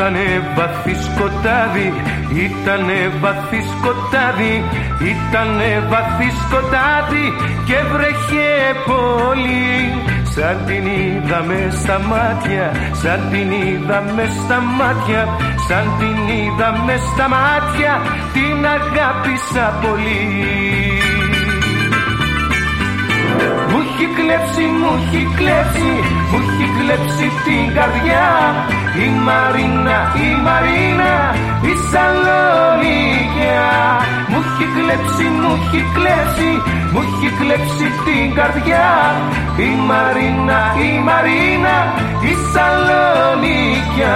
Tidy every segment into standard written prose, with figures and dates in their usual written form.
Ήτανε βαθύ σκοτάδι, ήτανε βαθύ σκοτάδι, ήτανε βαθύ σκοτάδι και βρέχε πολύ. Σαν την είδα μες στα μάτια, σαν την είδα μες στα μάτια, σαν την είδα μες στα μάτια, την αγάπησα πολύ. Μου έχει κλέψει, μου έχει κλέψει, μου έχει κλέψει την καρδιά η Μαρίνα, η Μαρίνα, η Σαλονίκια. Μου έχει κλέψει, μου έχει κλέψει, μου έχει κλέψει την καρδιά η Μαρίνα, η Μαρίνα, η Σαλονίκια.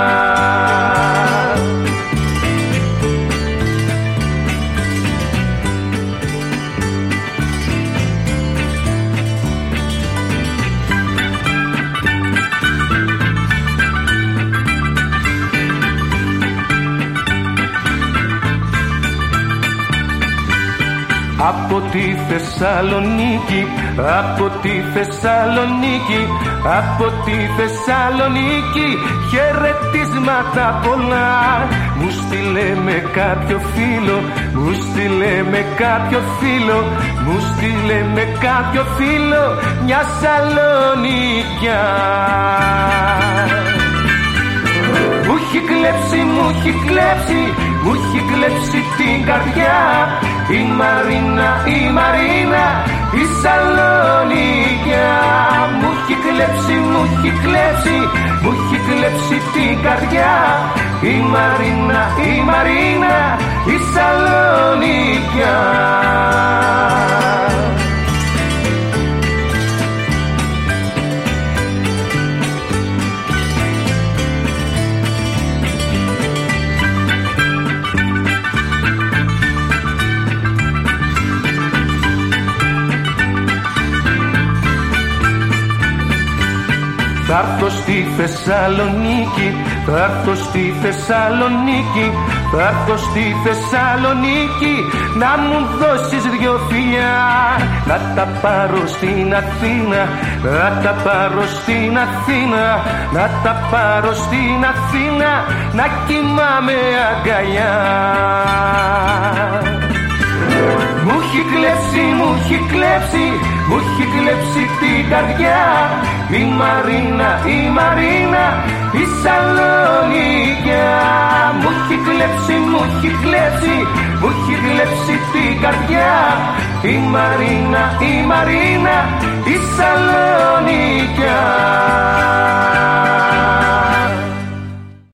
Από τη Θεσσαλονίκη, από τη Θεσσαλονίκη, από τη Θεσσαλονίκη χαιρετίσματα πολλά. Μου στείλε με κάποιο φίλο, μου στείλε με κάποιο φίλο, μου στείλε με κάποιο φίλο μια Σαλονίκια. Μου έχει κλέψει, μου έχει κλέψει, μου έχει κλέψει την καρδιά η Μαρίνα, η Μαρίνα, η Σαλονίκια. Μου έχει κλέψει, μου έχει κλέψει, μου έχει κλέψει την καρδιά η Μαρίνα, η Μαρίνα, η Σαλονίκια. Θα έρθω στη Θεσσαλονίκη, θα έρθω στη Θεσσαλονίκη, θα έρθω στη Θεσσαλονίκη να μου δώσεις δυο φιλιά. Να τα πάρω στην Αθήνα, να τα πάρω στην Αθήνα, να τα πάρω στην Αθήνα να κοιμάμαι αγκαλιά. Μου έχει κλέψει, μου έχει κλέψει, μου έχει κλέψει την καρδιά η Μαρίνα, η Μαρίνα, η Σαλονίκια. Μου έχει κλέψει, μου έχει κλέψει, μου έχει κλέψει την καρδιά η Μαρίνα, η Μαρίνα, η Σαλονίκια.